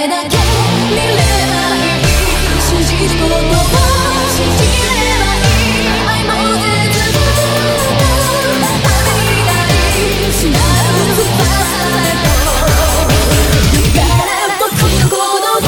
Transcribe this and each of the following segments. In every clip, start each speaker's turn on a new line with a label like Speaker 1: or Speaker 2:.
Speaker 1: れだけ見ればいい信じることを信じればいい愛も絶望だ雨になり失う翼へと逃げる僕の鼓動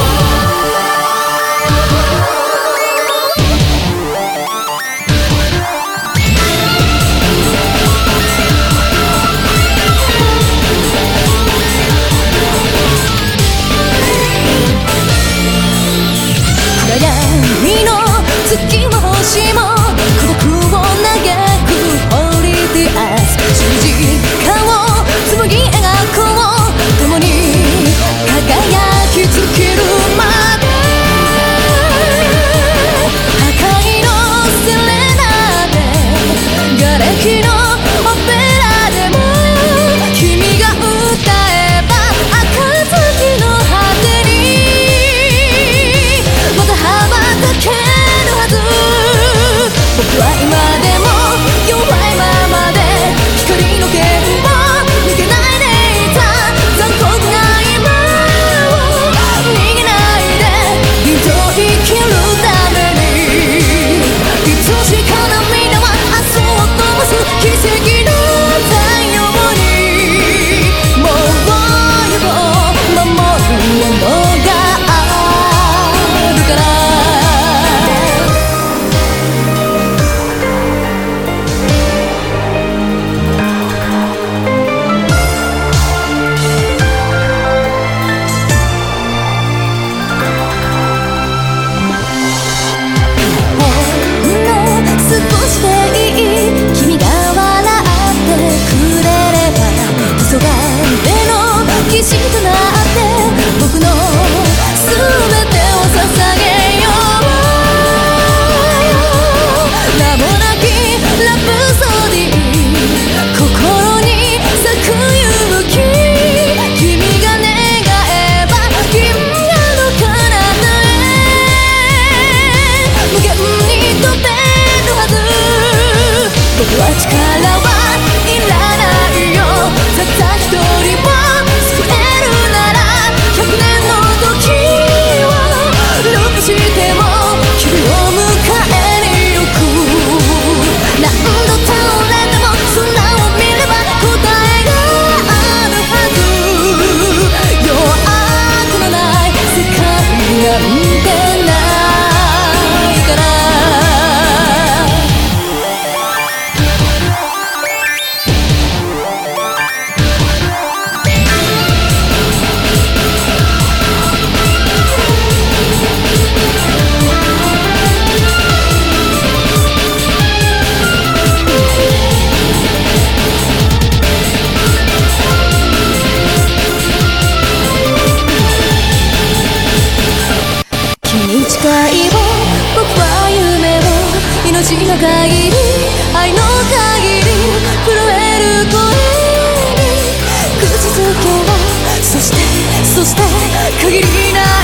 Speaker 1: 闇の月も星も孤独を嘆く Holy the Earth 十字架を紡ぎ描こう共に輝きつけるまで破壊のセレナで瓦礫のオペラでも君が歌えば暁の果てにまた羽ばたけるはず僕は今でも弱いままで光の剣を抜けないでいた残酷な今を逃げないで人を生きるためにいつしか涙は明日を灯す奇跡の太陽にもう夜を守るものがあるから騎士となって僕の全てを捧げよう名もなきラプソディ心に咲く勇気君が願えば銀河の彼方へ無限に飛べるはず僕は力はいらないよたった一人はしても君を迎えに行く何度倒れても空を見れば答えがあるはず弱くのない世界なんてないから誓いを僕は夢を命の限り愛の限り震える声に口づけをそして限りな